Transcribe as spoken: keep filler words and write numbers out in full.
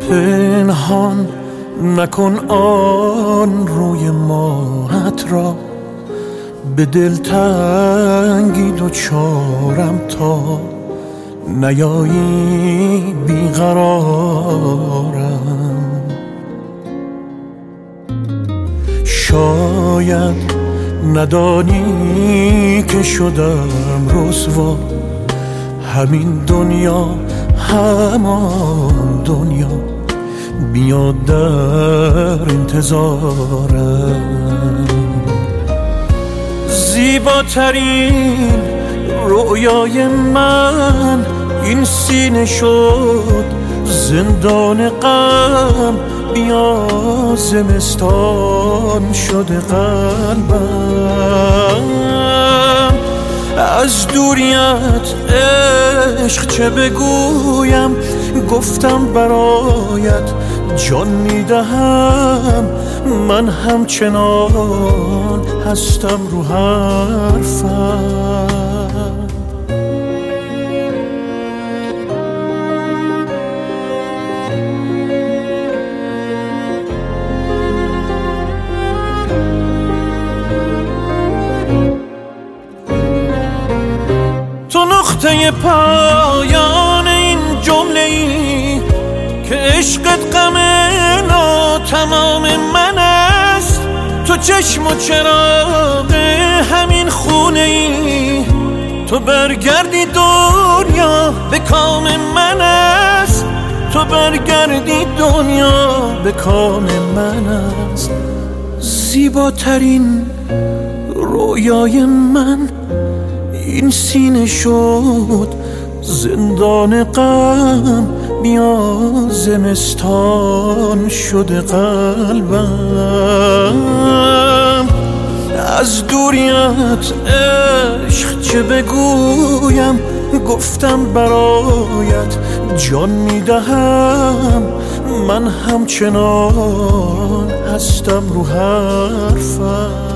پنهان نکن آن روی ماهت را، به دلتنگی دوچارم تا نیایی بیقرارم. شاید ندانی که شدم رسوا، همین دنیا همان دنیا بیاد در انتظارم. زیباترین رویای من این سینه شد زندان غم، بیا زمستان شده قلبم. از دوریت عشق چه بگویم، گفتم برایت جان میدهم. من همچنان هستم رو حرفم. تو نقطه پایان این جمله ای که عشقت غم ناتمام من است. تو چشم و چراغ همین خونه ای، تو برگردی دنیا به کام من است. تو برگردی دنیا به کام من است. زیباترین رویای من این سینه شد زندان غم، بیا زمستان شده قلبم. از دوریت عشق چه بگویم، گفتم برایت جان میدهم. من همچنان هستم رو حرفم.